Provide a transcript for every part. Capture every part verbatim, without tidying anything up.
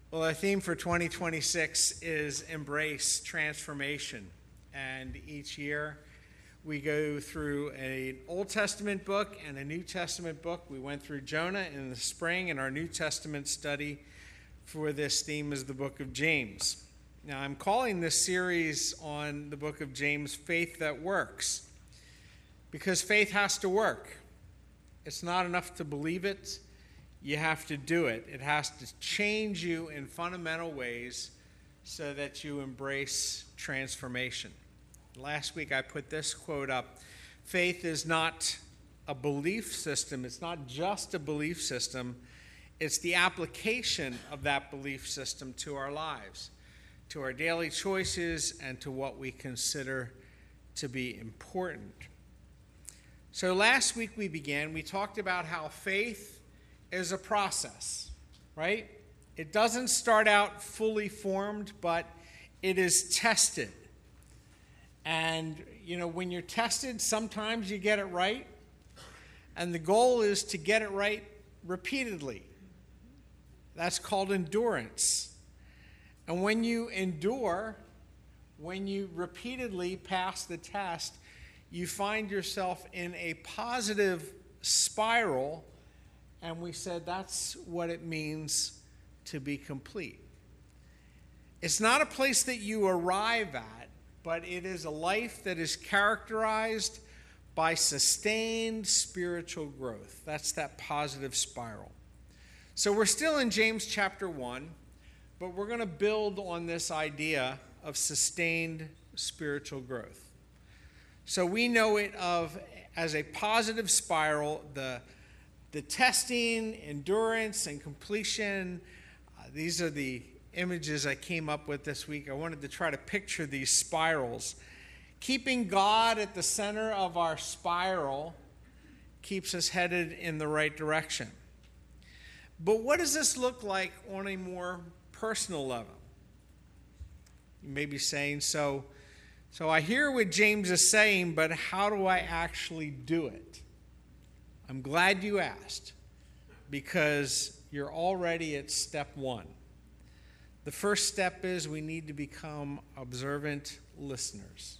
Well, our theme for twenty twenty-six is Embrace Transformation. And each year we go through an Old Testament book and a New Testament book. We went through Jonah in the spring, and our New Testament study for this theme is the book of James. Now, I'm calling this series on the book of James Faith That Works, because faith has to work. It's not enough to believe it. You have to do it. It has to change you in fundamental ways so that you embrace transformation. Last week I put this quote up. Faith is not a belief system. It's not just a belief system. It's the application of that belief system to our lives, to our daily choices, and to what we consider to be important. So last week we began, we talked about how faith is a process, right? It doesn't start out fully formed, but it is tested. And, you know, when you're tested, sometimes you get it right. And the goal is to get it right repeatedly. That's called endurance. And when you endure, when you repeatedly pass the test, you find yourself in a positive spiral. And we said that's what it means to be complete. It's not a place that you arrive at, but it is a life that is characterized by sustained spiritual growth. That's that positive spiral. So we're still in James chapter one, but we're going to build on this idea of sustained spiritual growth. So we know it of as a positive spiral, the The testing, endurance, and completion, uh, these are the images I came up with this week. I wanted to try to picture these spirals. Keeping God at the center of our spiral keeps us headed in the right direction. But what does this look like on a more personal level? You may be saying, so, so I hear what James is saying, but how do I actually do it? I'm glad you asked, because you're already at step one. The first step is we need to become observant listeners.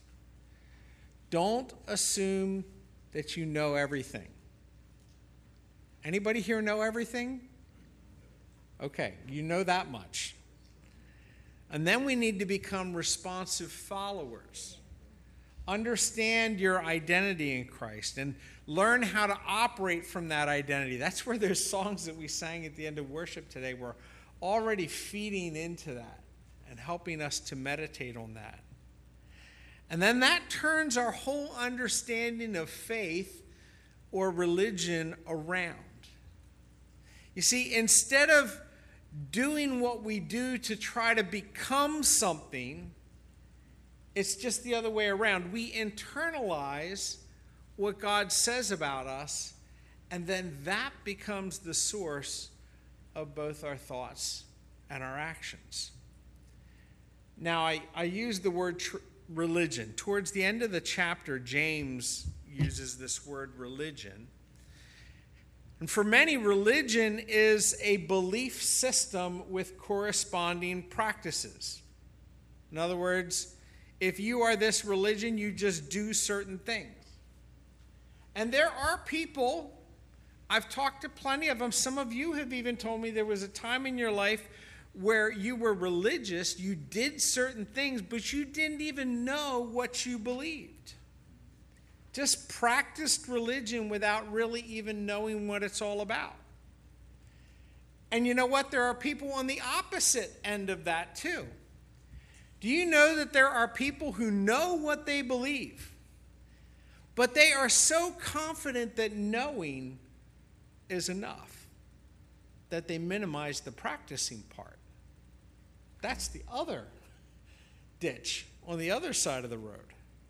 Don't assume that you know everything. Anybody here know everything? Okay, you know that much. And then we need to become responsive followers. Understand your identity in Christ and learn how to operate from that identity. That's where those songs that we sang at the end of worship today were already feeding into that and helping us to meditate on that. And then that turns our whole understanding of faith or religion around. You see, instead of doing what we do to try to become something, it's just the other way around. We internalize what God says about us, and then that becomes the source of both our thoughts and our actions. Now, I, I use the word tr- religion. Towards the end of the chapter, James uses this word religion. And for many, religion is a belief system with corresponding practices. In other words, if you are this religion, you just do certain things. And there are people, I've talked to plenty of them, some of you have even told me there was a time in your life where you were religious, you did certain things, but you didn't even know what you believed. Just practiced religion without really even knowing what it's all about. And you know what? There are people on the opposite end of that too. Do you know that there are people who know what they believe, but they are so confident that knowing is enough that they minimize the practicing part? That's the other ditch on the other side of the road.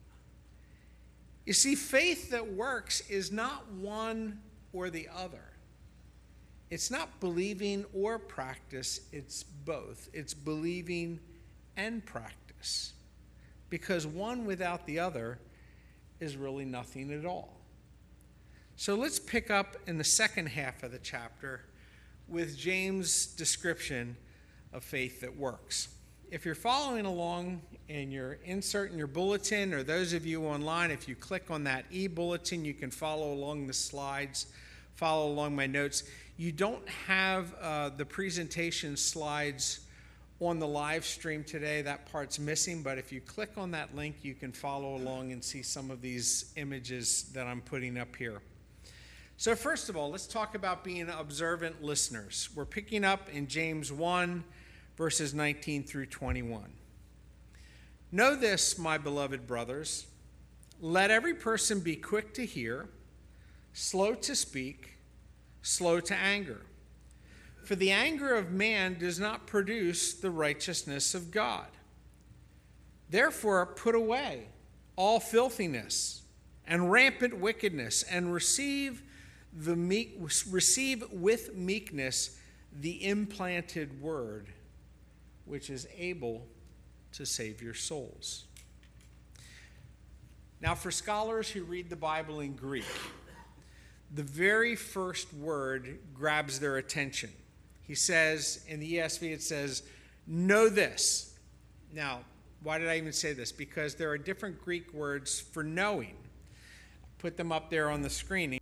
You see, faith that works is not one or the other. It's not believing or practice, it's both. It's believing and practice. Because one without the other is really nothing at all. So let's pick up in the second half of the chapter with James' description of faith that works. If you're following along in your insert in your bulletin, or those of you online, if you click on that e-bulletin, you can follow along the slides, follow along my notes. You don't have uh, the presentation slides on the live stream today. That part's missing, but if you click on that link, you can follow along and see some of these images that I'm putting up here. So first of all, let's talk about being observant listeners. We're picking up in James one, verses nineteen through twenty-one. Know this, my beloved brothers, let every person be quick to hear, slow to speak, slow to anger. For the anger of man does not produce the righteousness of God. Therefore, put away all filthiness and rampant wickedness, and receive the meek, receive with meekness the implanted word, which is able to save your souls. Now, for scholars who read the Bible in Greek, the very first word grabs their attention. He says, in the E S V, it says, know this. Now, why did I even say this? Because there are different Greek words for knowing. Put them up there on the screen.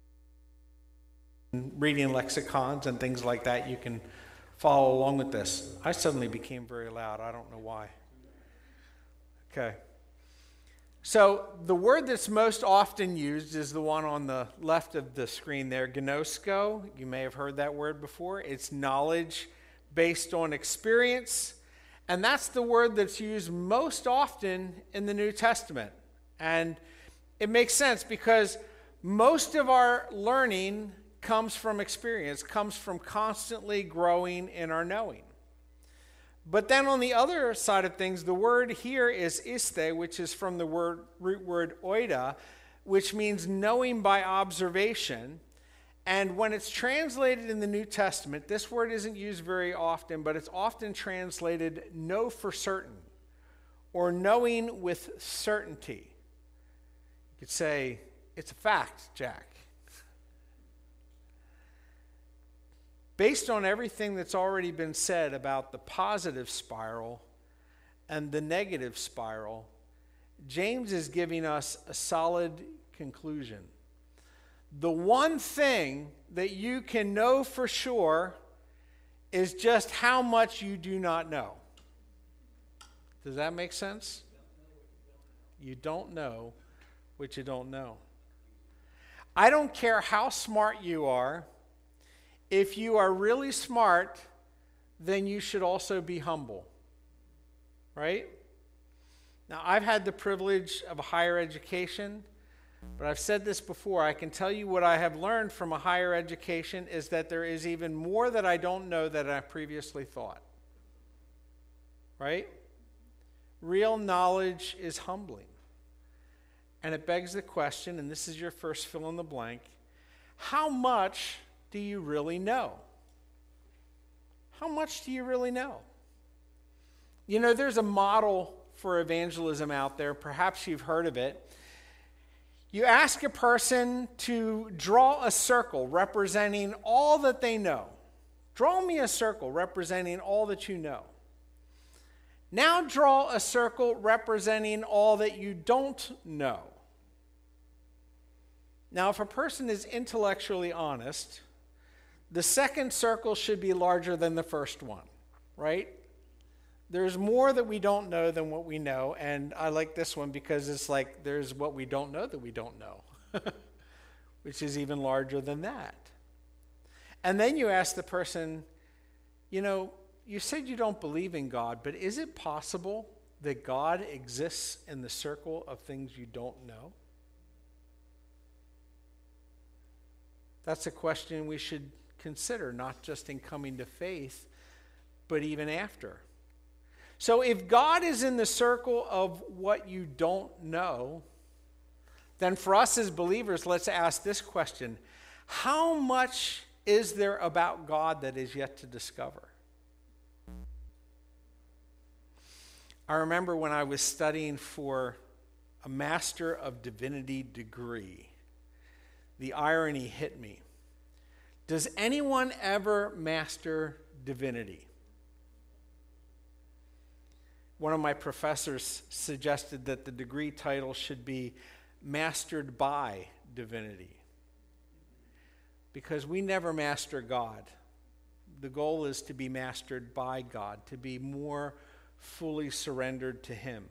Reading lexicons and things like that, you can follow along with this. I suddenly became very loud. I don't know why. Okay. So the word that's most often used is the one on the left of the screen there, gnosko. You may have heard that word before. It's knowledge based on experience. And that's the word that's used most often in the New Testament. And it makes sense because most of our learning comes from experience, comes from constantly growing in our knowing. But then on the other side of things, the word here is iste, which is from the word, root word oida, which means knowing by observation. And when it's translated in the New Testament, this word isn't used very often, but it's often translated know for certain, or knowing with certainty. You could say, it's a fact, Jack. Based on everything that's already been said about the positive spiral and the negative spiral, James is giving us a solid conclusion. The one thing that you can know for sure is just how much you do not know. Does that make sense? You don't know what you don't know. I don't care how smart you are. If you are really smart, then you should also be humble, right? Now, I've had the privilege of a higher education, but I've said this before. I can tell you what I have learned from a higher education is that there is even more that I don't know that I previously thought, right? Real knowledge is humbling. And it begs the question, and this is your first fill in the blank, how much do you really know? How much do you really know? You know, there's a model for evangelism out there. Perhaps you've heard of it. You ask a person to draw a circle representing all that they know. Draw me a circle representing all that you know. Now draw a circle representing all that you don't know. Now, if a person is intellectually honest, the second circle should be larger than the first one, right? There's more that we don't know than what we know, and I like this one because it's like there's what we don't know that we don't know, which is even larger than that. And then you ask the person, you know, you said you don't believe in God, but is it possible that God exists in the circle of things you don't know? That's a question we should consider, not just in coming to faith, but even after. So if God is in the circle of what you don't know, then for us as believers, let's ask this question. How much is there about God that is yet to discover? I remember when I was studying for a Master of Divinity degree, the irony hit me. Does anyone ever master divinity? One of my professors suggested that the degree title should be Mastered by Divinity, because we never master God. The goal is to be mastered by God, to be more fully surrendered to Him.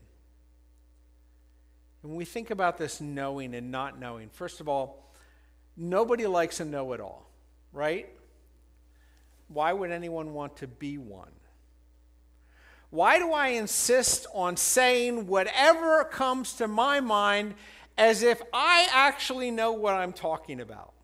When we think about this knowing and not knowing, first of all, nobody likes a know-it-all, right? Why would anyone want to be one? Why do I insist on saying whatever comes to my mind as if I actually know what I'm talking about?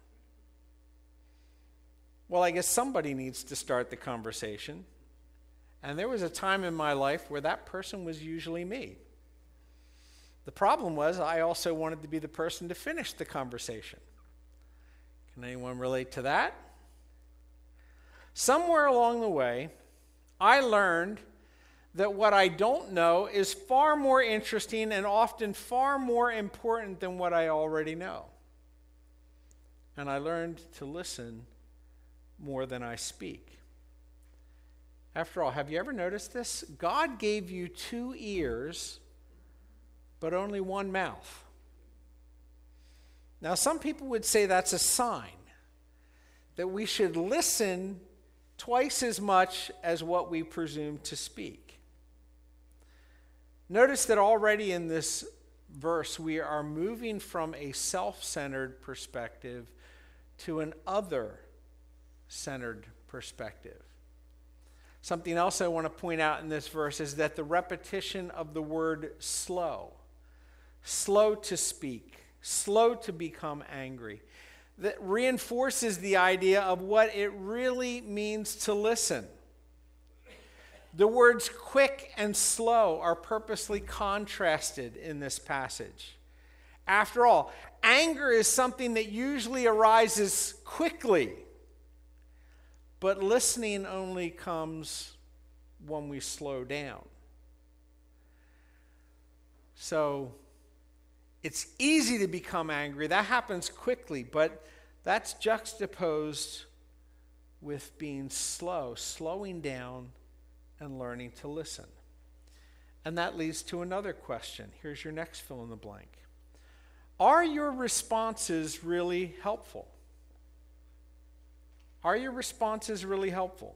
Well, I guess somebody needs to start the conversation. And there was a time in my life where that person was usually me. The problem was I also wanted to be the person to finish the conversation. Can anyone relate to that? Somewhere along the way, I learned that what I don't know is far more interesting and often far more important than what I already know. And I learned to listen more than I speak. After all, have you ever noticed this? God gave you two ears, but only one mouth. Now, some people would say that's a sign that we should listen twice as much as what we presume to speak. Notice that already in this verse, we are moving from a self-centered perspective to an other-centered perspective. Something else I want to point out in this verse is that the repetition of the word slow, slow to speak, slow to become angry, that reinforces the idea of what it really means to listen. The words quick and slow are purposely contrasted in this passage. After all, anger is something that usually arises quickly, but listening only comes when we slow down. So it's easy to become angry. That happens quickly, but that's juxtaposed with being slow, slowing down and learning to listen. And that leads to another question. Here's your next fill in the blank. Are your responses really helpful? Are your responses really helpful?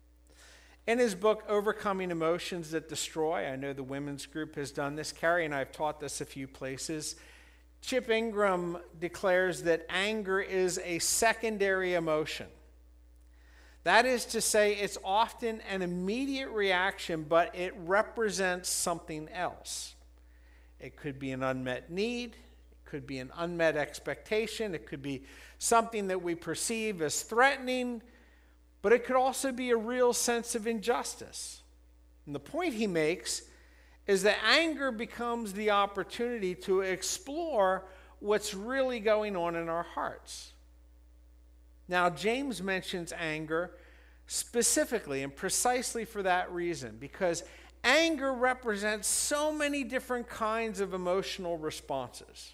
In his book, Overcoming Emotions That Destroy, I know the women's group has done this. Carrie and I have taught this a few places. Chip Ingram declares that anger is a secondary emotion. That is to say, it's often an immediate reaction, but it represents something else. It could be an unmet need. It could be an unmet expectation. It could be something that we perceive as threatening, but it could also be a real sense of injustice. And the point he makes is that anger becomes the opportunity to explore what's really going on in our hearts. Now, James mentions anger specifically and precisely for that reason, because anger represents so many different kinds of emotional responses.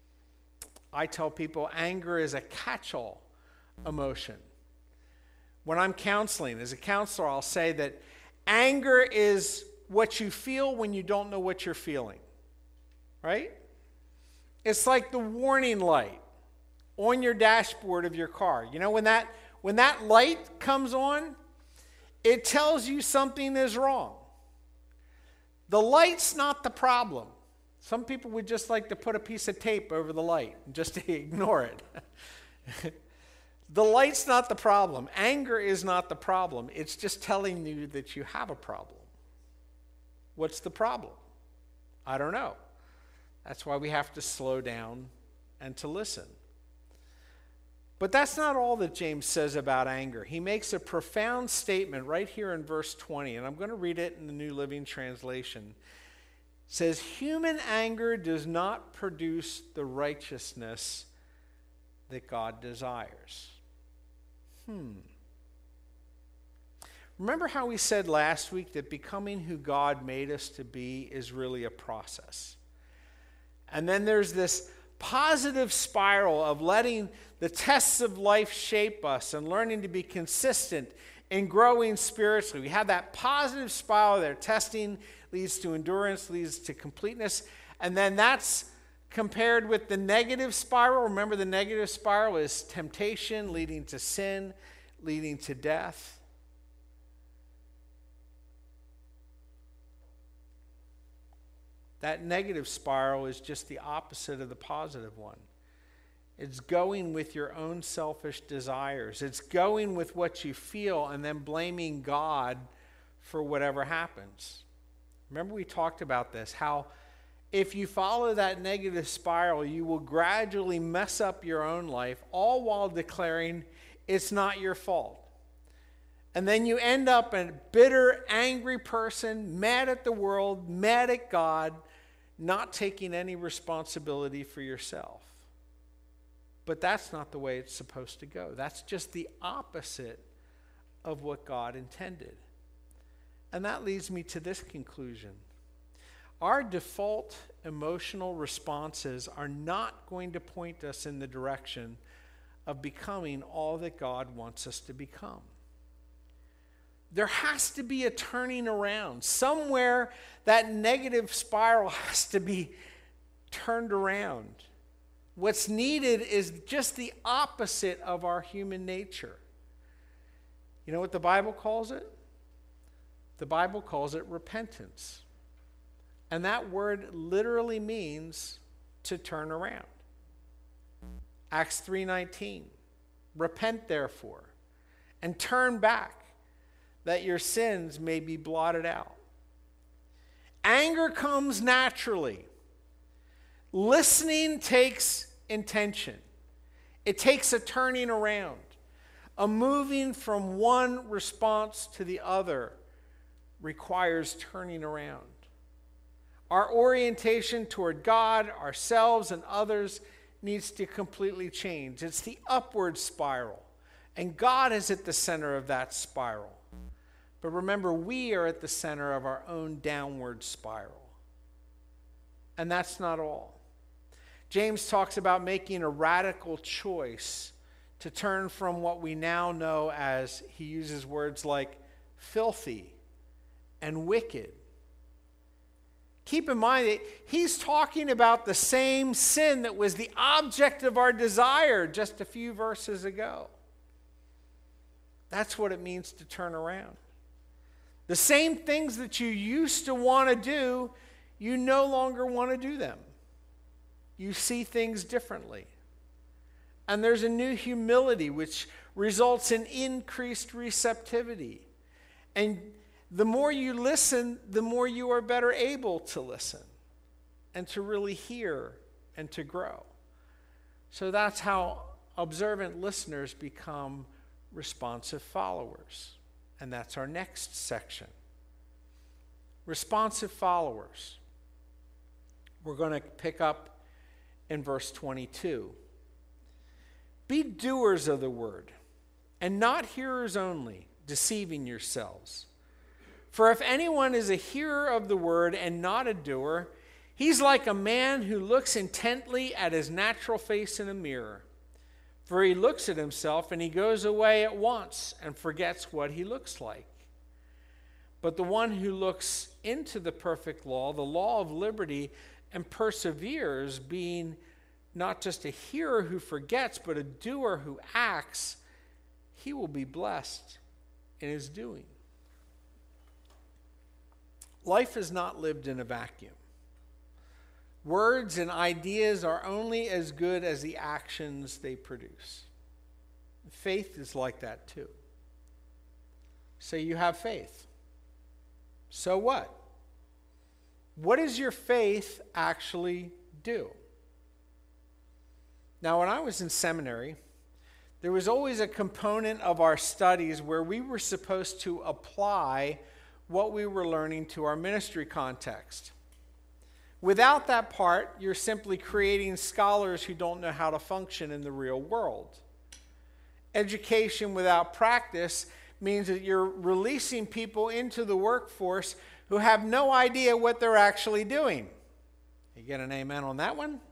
I tell people anger is a catch-all emotion. When I'm counseling, as a counselor, I'll say that anger is what you feel when you don't know what you're feeling, right? It's like the warning light on your dashboard of your car. You know, when that when that light comes on, it tells you something is wrong. The light's not the problem. Some people would just like to put a piece of tape over the light and just ignore it. The light's not the problem. Anger is not the problem. It's just telling you that you have a problem. What's the problem? I don't know. That's why we have to slow down and to listen. But that's not all that James says about anger. He makes a profound statement right here in verse twenty, and I'm going to read it in the New Living Translation. It says, human anger does not produce the righteousness that God desires. Hmm. Remember how we said last week that becoming who God made us to be is really a process. And then there's this positive spiral of letting the tests of life shape us and learning to be consistent in growing spiritually. We have that positive spiral there. Testing leads to endurance, leads to completeness. And then that's compared with the negative spiral. Remember, the negative spiral is temptation leading to sin, leading to death. That negative spiral is just the opposite of the positive one. It's going with your own selfish desires. It's going with what you feel and then blaming God for whatever happens. Remember, we talked about this, how if you follow that negative spiral, you will gradually mess up your own life, all while declaring it's not your fault. And then you end up a bitter, angry person, mad at the world, mad at God, not taking any responsibility for yourself. But that's not the way it's supposed to go. That's just the opposite of what God intended. And that leads me to this conclusion. Our default emotional responses are not going to point us in the direction of becoming all that God wants us to become. There has to be a turning around. Somewhere that negative spiral has to be turned around. What's needed is just the opposite of our human nature. You know what the Bible calls it? The Bible calls it repentance. And that word literally means to turn around. Acts three nineteen. Repent therefore, and turn back, that your sins may be blotted out. Anger comes naturally. Listening takes intention. It takes a turning around, a moving from one response to the other requires turning around. Our orientation toward God, ourselves, and others needs to completely change. It's the upward spiral, and God is at the center of that spiral. But remember, we are at the center of our own downward spiral. And that's not all. James talks about making a radical choice to turn from what we now know as, he uses words like filthy and wicked. Keep in mind that he's talking about the same sin that was the object of our desire just a few verses ago. That's what it means to turn around. The same things that you used to want to do, you no longer want to do them. You see things differently. And there's a new humility which results in increased receptivity. And the more you listen, the more you are better able to listen and to really hear and to grow. So that's how observant listeners become responsive followers. And that's our next section. Responsive followers. We're going to pick up in verse twenty-two. Be doers of the word, and not hearers only, deceiving yourselves. For if anyone is a hearer of the word and not a doer, he's like a man who looks intently at his natural face in a mirror. For he looks at himself and he goes away at once and forgets what he looks like. But the one who looks into the perfect law, the law of liberty, and perseveres, being not just a hearer who forgets, but a doer who acts, he will be blessed in his doing. Life is not lived in a vacuum. Words and ideas are only as good as the actions they produce. Faith is like that too. So you have faith. So what? What does your faith actually do? Now, when I was in seminary, there was always a component of our studies where we were supposed to apply what we were learning to our ministry context. Without that part, you're simply creating scholars who don't know how to function in the real world. Education without practice means that you're releasing people into the workforce who have no idea what they're actually doing. You get an amen on that one?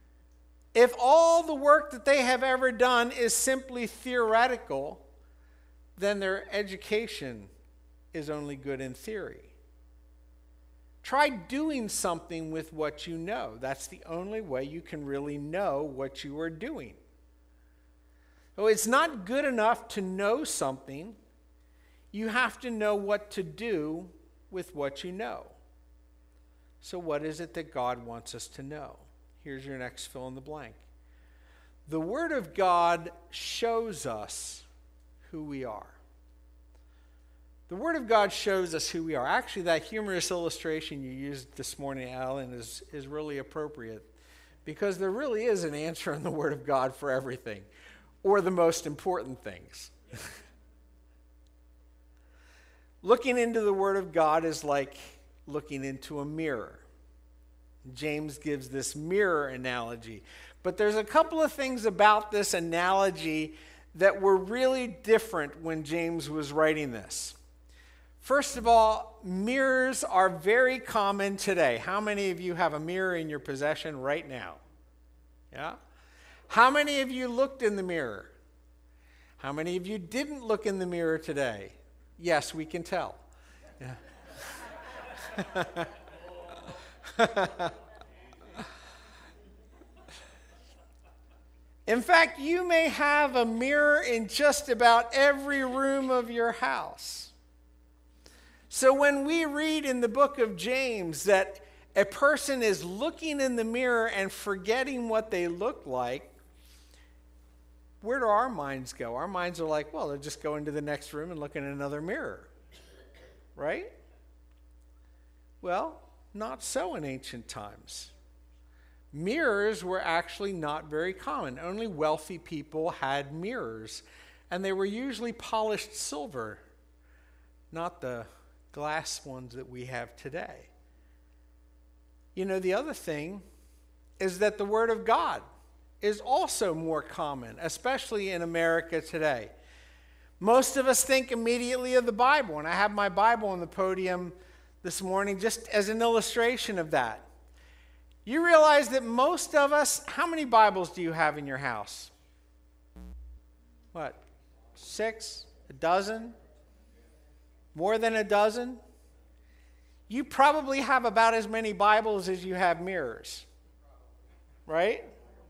If all the work that they have ever done is simply theoretical, then their education is only good in theory. Try doing something with what you know. That's the only way you can really know what you are doing. So it's not good enough to know something. You have to know what to do with what you know. So what is it that God wants us to know? Here's your next fill in the blank. The Word of God shows us who we are. The Word of God shows us who we are. Actually, that humorous illustration you used this morning, Alan, is, is really appropriate, because there really is an answer in the Word of God for everything, or the most important things. Looking into the Word of God is like looking into a mirror. James gives this mirror analogy. But there's a couple of things about this analogy that were really different when James was writing this. First of all, mirrors are very common today. How many of you have a mirror in your possession right now? Yeah? How many of you looked in the mirror? How many of you didn't look in the mirror today? Yes, we can tell. Yeah. In fact, you may have a mirror in just about every room of your house. So when we read in the book of James that a person is looking in the mirror and forgetting what they look like, where do our minds go? Our minds are like, well, they'll just go into the next room and look in another mirror. Right? Well, not so in ancient times. Mirrors were actually not very common. Only wealthy people had mirrors, and they were usually polished silver, not the glass ones that we have today. You know, the other thing is that the Word of God is also more common, especially in America today. Most of us think immediately of the Bible, and I have my Bible on the podium this morning just as an illustration of that. You realize that most of us, how many Bibles do you have in your house? What? Six? A dozen? More than a dozen? You probably have about as many Bibles as you have mirrors. Right?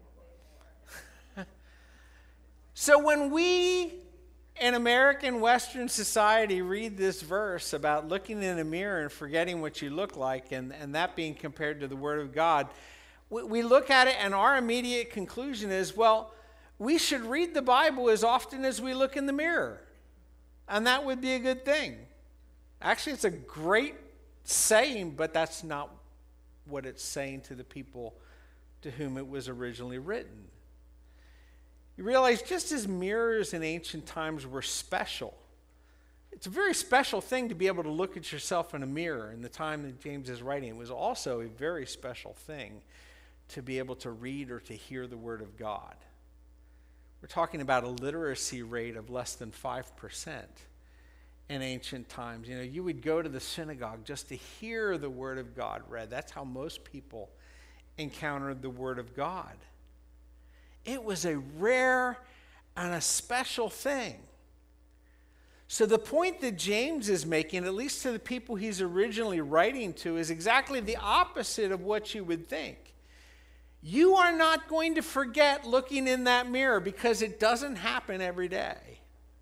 So when we in American Western society read this verse about looking in a mirror and forgetting what you look like, and, and that being compared to the Word of God, we, we look at it and our immediate conclusion is, well, we should read the Bible as often as we look in the mirror. And that would be a good thing. Actually, it's a great saying, but that's not what it's saying to the people to whom it was originally written. You realize just as mirrors in ancient times were special, it's a very special thing to be able to look at yourself in a mirror in the time that James is writing. It was also a very special thing to be able to read or to hear the Word of God. We're talking about a literacy rate of less than five percent in ancient times. You know, you would go to the synagogue just to hear the Word of God read. That's how most people encountered the Word of God. It was a rare and a special thing. So the point that James is making, at least to the people he's originally writing to, is exactly the opposite of what you would think. You are not going to forget looking in that mirror because it doesn't happen every day.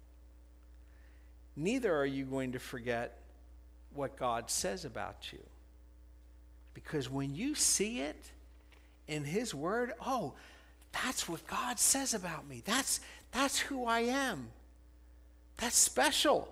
Neither are you going to forget what God says about you. Because when you see it in His Word, oh, that's what God says about me. That's, that's who I am. That's special.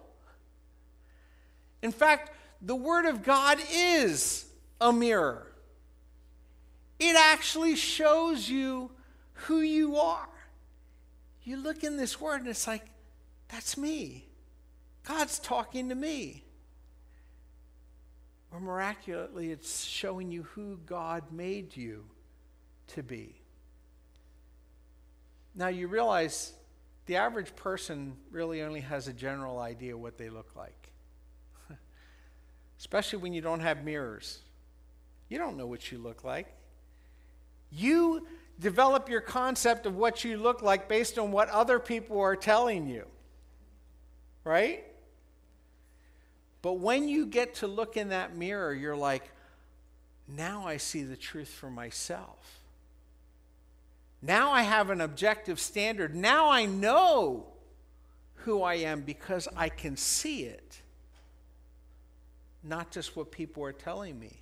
In fact, the Word of God is a mirror. It actually shows you who you are. You look in this Word and it's like, that's me. God's talking to me. Or miraculously, it's showing you who God made you to be. Now you realize the average person really only has a general idea what they look like. Especially when you don't have mirrors. You don't know what you look like. You develop your concept of what you look like based on what other people are telling you. right? But when you get to look in that mirror, you're like, now I see the truth for myself. Now I have an objective standard. Now I know who I am because I can see it, not just what people are telling me.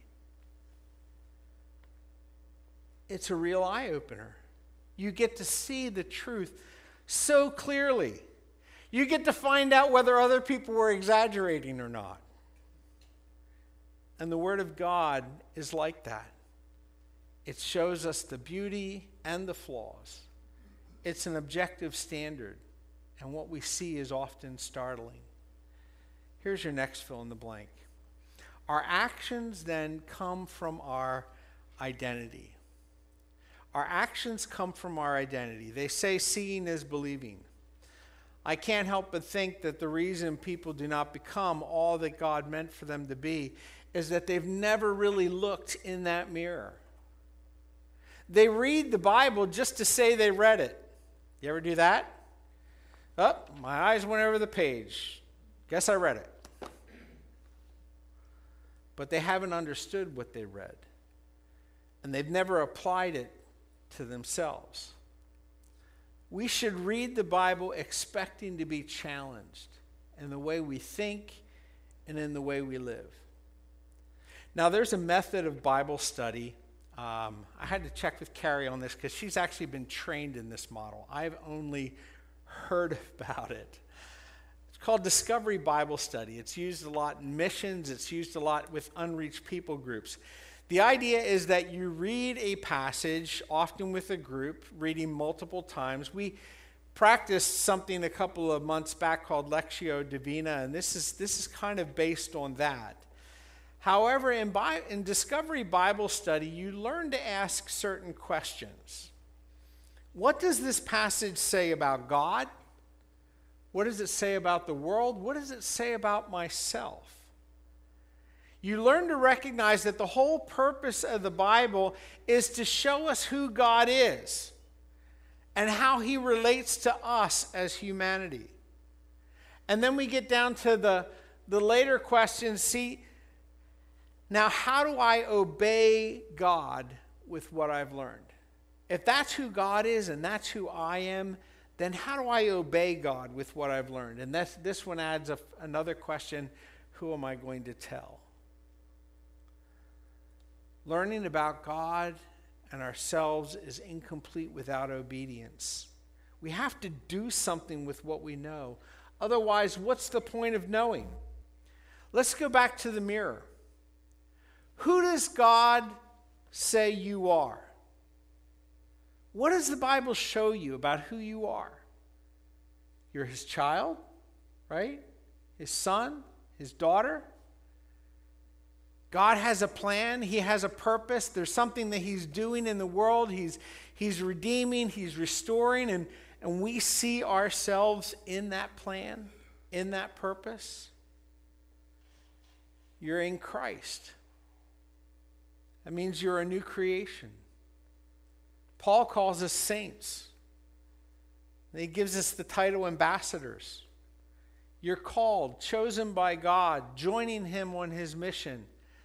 It's a real eye-opener. You get to see the truth so clearly. You get to find out whether other people were exaggerating or not. And the Word of God is like that. It shows us the beauty and the flaws. It's an objective standard, and what we see is often startling. Here's your next fill in the blank. Our actions then come from our identity. Our actions come from our identity. They say seeing is believing. I can't help but think that the reason people do not become all that God meant for them to be is that they've never really looked in that mirror. They read the Bible just to say they read it. You ever do that? Oh, my eyes went over the page. Guess I read it. But they haven't understood what they read. And they've never applied it to themselves. We should read the Bible expecting to be challenged in the way we think and in the way we live. Now, there's a method of Bible study. Um, I had to check with Carrie on this because she's actually been trained in this model. I've only heard about it. It's called Discovery Bible Study. It's used a lot in missions. It's used a lot with unreached people groups. The idea is that you read a passage, often with a group, reading multiple times. We practiced something a couple of months back called Lectio Divina, and this is this is kind of based on that. However, in, Bi- in Discovery Bible Study, you learn to ask certain questions. What does this passage say about God? What does it say about the world? What does it say about myself? You learn to recognize that the whole purpose of the Bible is to show us who God is and how he relates to us as humanity. And then we get down to the, the later questions. See, now how do I obey God with what I've learned? If that's who God is and that's who I am, then how do I obey God with what I've learned? And this, this one adds a, another question, who am I going to tell? Learning about God and ourselves is incomplete without obedience. We have to do something with what we know. Otherwise, what's the point of knowing? Let's go back to the mirror. Who does God say you are? What does the Bible show you about who you are? You're his child, right? His son, his daughter. God has a plan. He has a purpose. There's something that he's doing in the world. He's, he's redeeming. He's restoring. And, and we see ourselves in that plan, in that purpose. You're in Christ. That means you're a new creation. Paul calls us saints. He gives us the title ambassadors. You're called, chosen by God, joining him on his mission.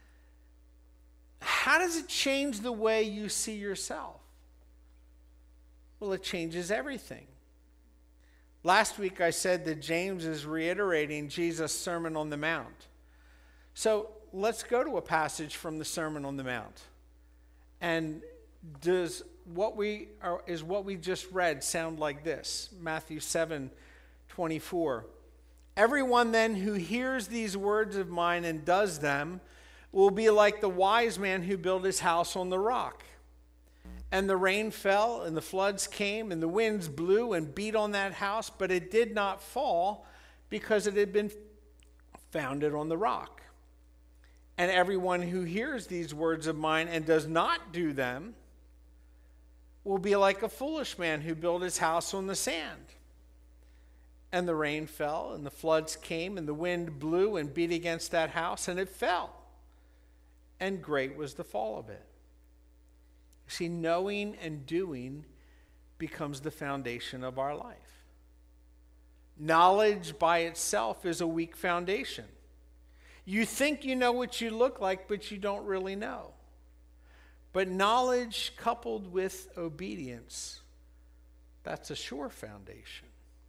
How does it change the way you see yourself? Well, it changes everything. Last week I said that James is reiterating Jesus' Sermon on the Mount. So let's go to a passage from the Sermon on the Mount. And does what we are, is what we just read sound like this? Matthew seven twenty-four. Everyone then who hears these words of mine and does them will be like the wise man who built his house on the rock. And the rain fell, and the floods came, and the winds blew and beat on that house, but it did not fall because it had been founded on the rock. And everyone who hears these words of mine and does not do them will be like a foolish man who built his house on the sand. And the rain fell, and the floods came, and the wind blew and beat against that house, and it fell. And great was the fall of it. See, knowing and doing becomes the foundation of our life. Knowledge by itself is a weak foundation. You think you know what you look like, but you don't really know. But knowledge coupled with obedience, that's a sure foundation.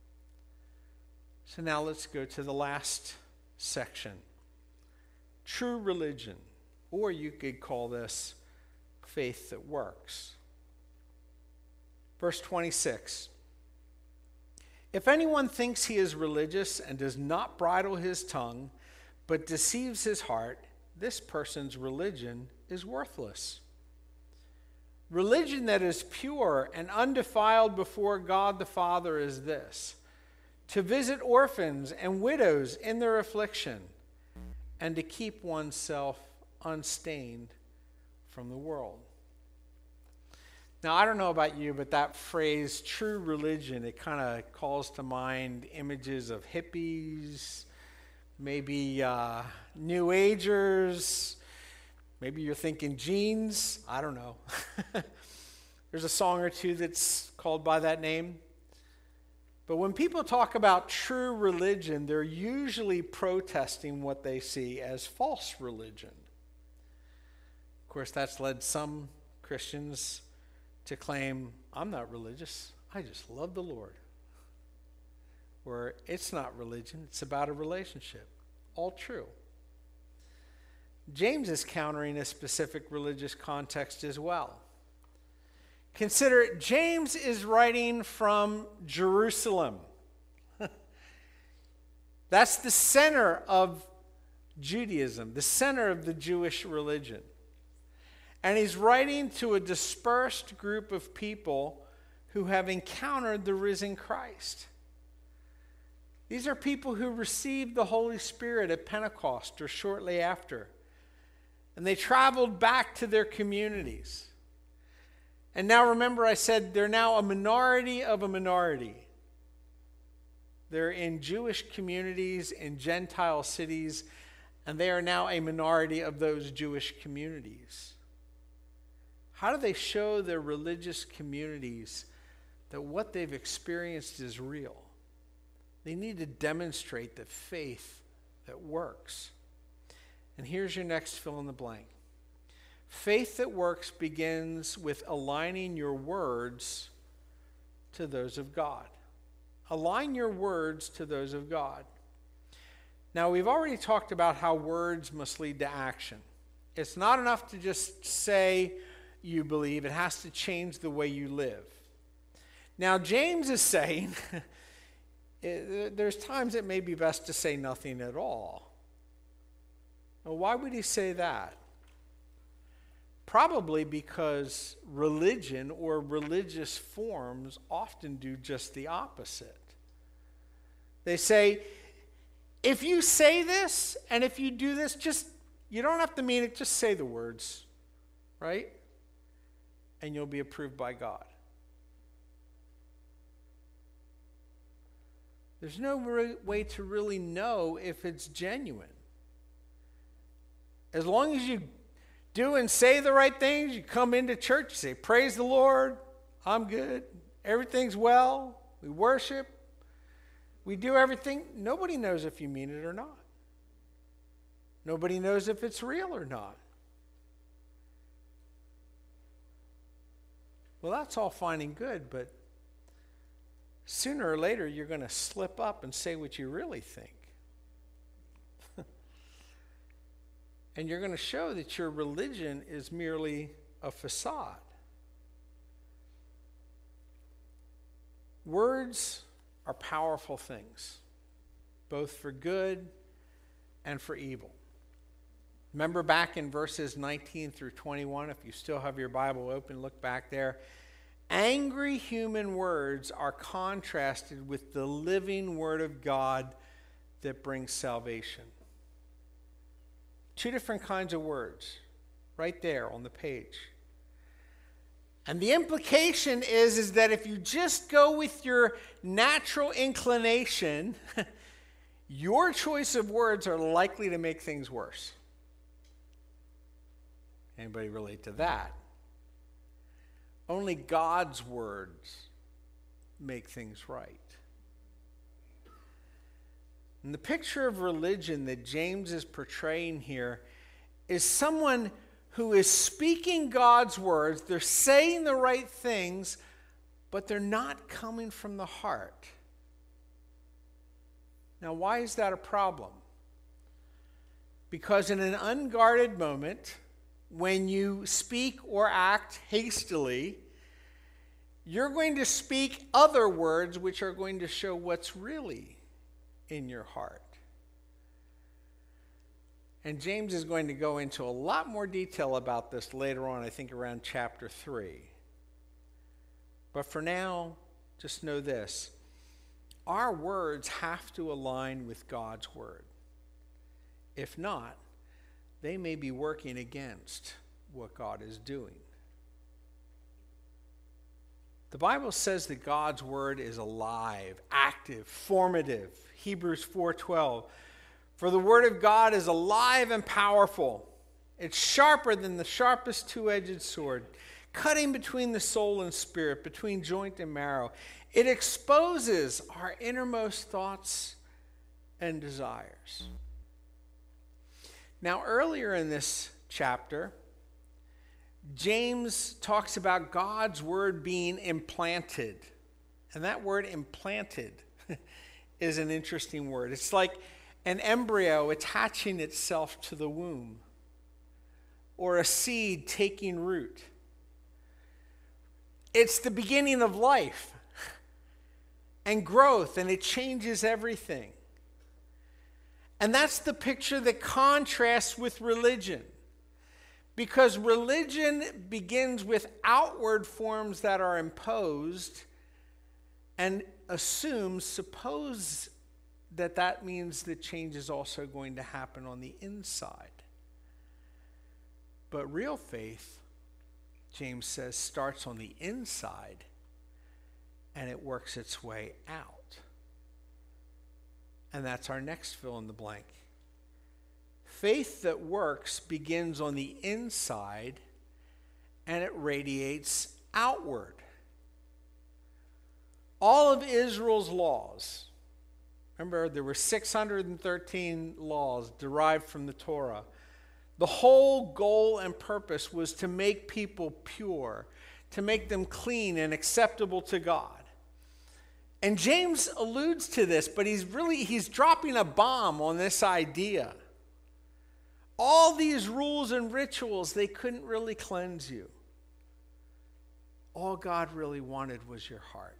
So now let's go to the last section. True religion, or you could call this faith that works. Verse twenty-six. If anyone thinks he is religious and does not bridle his tongue, but deceives his heart, this person's religion is worthless. Religion that is pure and undefiled before God the Father is this: to visit orphans and widows in their affliction, and to keep oneself unstained from the world. Now, I don't know about you, but that phrase, true religion, it kind of calls to mind images of hippies, maybe uh, New Agers, maybe you're thinking jeans, I don't know. There's a song or two that's called by that name. But when people talk about true religion, they're usually protesting what they see as false religion. Of course, that's led some Christians to claim, I'm not religious, I just love the Lord. Where it's not religion, it's about a relationship. All true. James is countering a specific religious context as well. Consider, James is writing from Jerusalem. That's the center of Judaism, the center of the Jewish religion. And he's writing to a dispersed group of people who have encountered the risen Christ. These are people who received the Holy Spirit at Pentecost or shortly after. And they traveled back to their communities. And now remember, I said they're now a minority of a minority. They're in Jewish communities, in Gentile cities, and they are now a minority of those Jewish communities. How do they show their religious communities that what they've experienced is real? They need to demonstrate the faith that works. And here's your next fill in the blank. Faith that works begins with aligning your words to those of God. Align your words to those of God. Now, we've already talked about how words must lead to action. It's not enough to just say you believe, it has to change the way you live. Now, James is saying there's times it may be best to say nothing at all. Well, why would he say that? Probably because religion or religious forms often do just the opposite. They say, if you say this and if you do this, just, you don't have to mean it, just say the words, right? And you'll be approved by God. There's no re- way to really know if it's genuine. As long as you do and say the right things, you come into church, you say, praise the Lord, I'm good, everything's well, we worship, we do everything. Nobody knows if you mean it or not. Nobody knows if it's real or not. Well, that's all fine and good, but sooner or later you're going to slip up and say what you really think. And you're going to show that your religion is merely a facade. Words are powerful things, both for good and for evil. Remember back in verses nineteen through twenty-one, if you still have your Bible open, look back there. Angry human words are contrasted with the living word of God that brings salvation. Two different kinds of words right there on the page. And the implication is, is that if you just go with your natural inclination, your choice of words are likely to make things worse. Anybody relate to that? Only God's words make things right. And the picture of religion that James is portraying here is someone who is speaking God's words. They're saying the right things, but they're not coming from the heart. Now, why is that a problem? Because in an unguarded moment, when you speak or act hastily, you're going to speak other words which are going to show what's really in your heart. And James is going to go into a lot more detail about this later on, I think around chapter three. But for now, just know this. Our words have to align with God's word. If not, they may be working against what God is doing. The Bible says that God's word is alive, active, formative. Hebrews four twelve. For the word of God is alive and powerful. It's sharper than the sharpest two-edged sword, cutting between the soul and spirit, between joint and marrow. It exposes our innermost thoughts and desires. Now, earlier in this chapter, James talks about God's word being implanted. And that word implanted is an interesting word. It's like an embryo attaching itself to the womb, or a seed taking root. It's the beginning of life and growth, and it changes everything. And that's the picture that contrasts with religion. Because religion begins with outward forms that are imposed and assumes, suppose that that means that change is also going to happen on the inside. But real faith, James says, starts on the inside and it works its way out. And that's our next fill in the blank. Faith that works begins on the inside and it radiates outward. All of Israel's laws, remember there were six hundred thirteen laws derived from the Torah. The whole goal and purpose was to make people pure, to make them clean and acceptable to God. And James alludes to this, but he's really, he's dropping a bomb on this idea. All these rules and rituals, they couldn't really cleanse you. All God really wanted was your heart.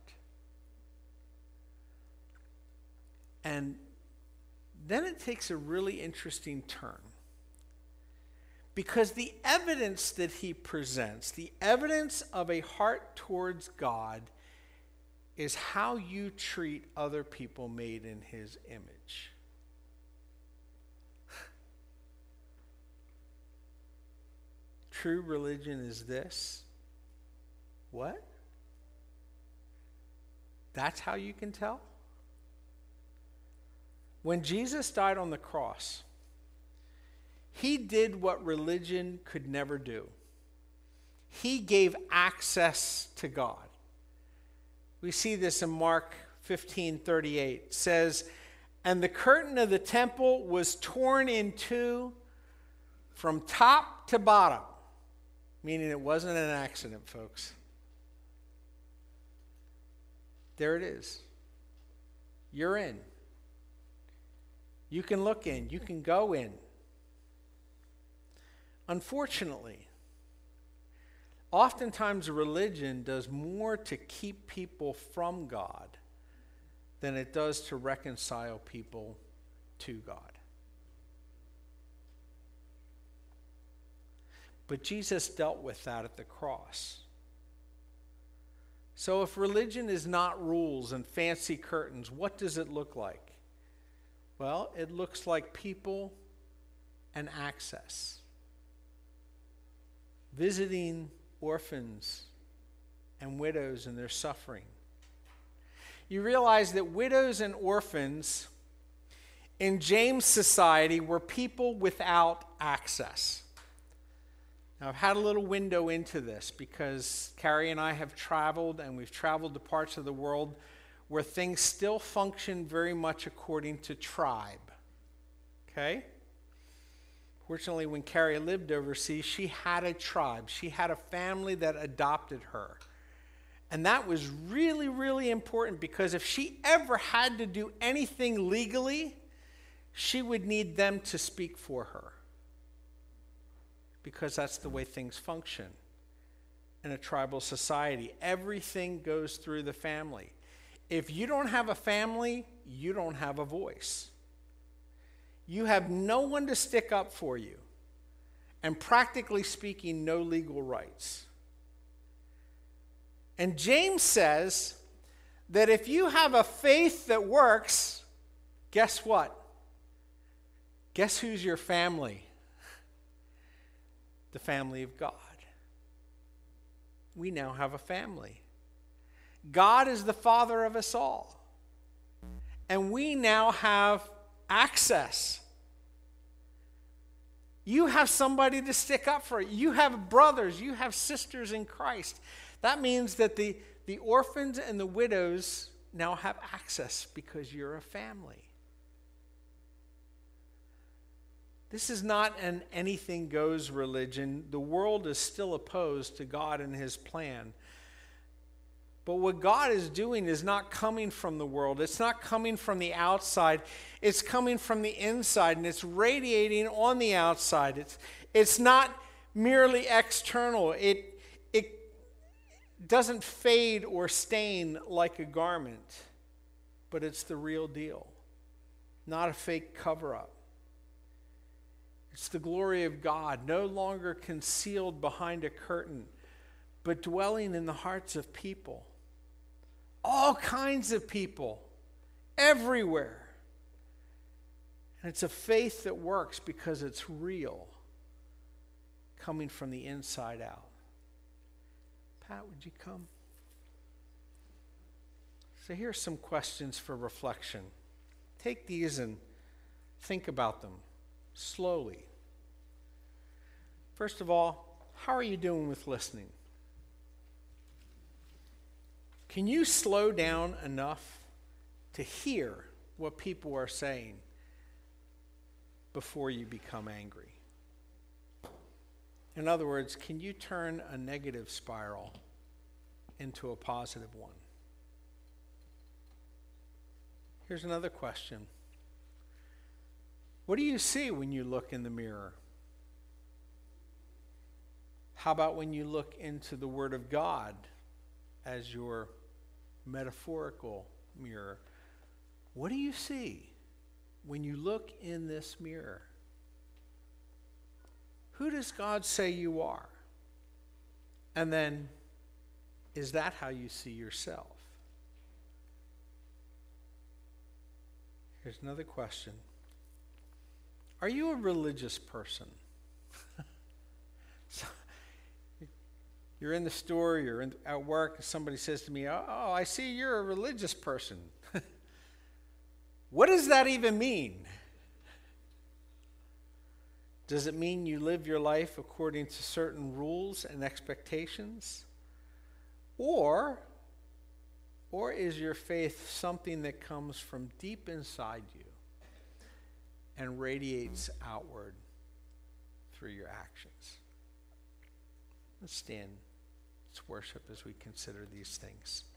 And then it takes a really interesting turn. Because the evidence that he presents, the evidence of a heart towards God, is how you treat other people made in his image. True religion is this. What? That's how you can tell? When Jesus died on the cross, he did what religion could never do. He gave access to God. We see this in Mark fifteen thirty-eight. It says, and the curtain of the temple was torn in two from top to bottom. Meaning it wasn't an accident, folks. There it is. You're in. You can look in. You can go in. Unfortunately, oftentimes religion does more to keep people from God than it does to reconcile people to God. But Jesus dealt with that at the cross. So if religion is not rules and fancy curtains, what does it look like? Well, it looks like people and access. Visiting orphans and widows in their suffering. You realize that widows and orphans in James' society were people without access. Now, I've had a little window into this because Carrie and I have traveled, and we've traveled to parts of the world where things still function very much according to tribe. Okay? Fortunately, when Carrie lived overseas, she had a tribe. She had a family that adopted her. And that was really, really important, because if she ever had to do anything legally, she would need them to speak for her, because that's the way things function in a tribal society. Everything goes through the family. If you don't have a family, you don't have a voice. You have no one to stick up for you, and practically speaking, no legal rights. And James says that if you have a faith that works, guess what? Guess who's your family? The family of God. We now have a family. God is the Father of us all. And we now have access. You have somebody to stick up for. You have brothers. You have sisters in Christ. That means that the, the orphans and the widows now have access because you're a family. This is not an anything goes religion. The world is still opposed to God and his plan. But what God is doing is not coming from the world. It's not coming from the outside. It's coming from the inside, and it's radiating on the outside. It's, it's not merely external. It, it doesn't fade or stain like a garment, but it's the real deal, not a fake cover-up. It's the glory of God, no longer concealed behind a curtain, but dwelling in the hearts of people. All kinds of people, everywhere. And it's a faith that works because it's real, coming from the inside out. Pat, would you come? So here's some questions for reflection. Take these and think about them slowly. First of all, how are you doing with listening? Can you slow down enough to hear what people are saying before you become angry? In other words, can you turn a negative spiral into a positive one? Here's another question. What do you see when you look in the mirror? How about when you look into the Word of God as your metaphorical mirror? What do you see when you look in this mirror? Who does God say you are? And then, is that how you see yourself? Here's another question. Are you a religious person? So, you're in the store, you're in, at work, and somebody says to me, oh, I see you're a religious person. What does that even mean? Does it mean you live your life according to certain rules and expectations? Or, or is your faith something that comes from deep inside you and radiates outward through your actions? Let's stand. Let's worship as we consider these things.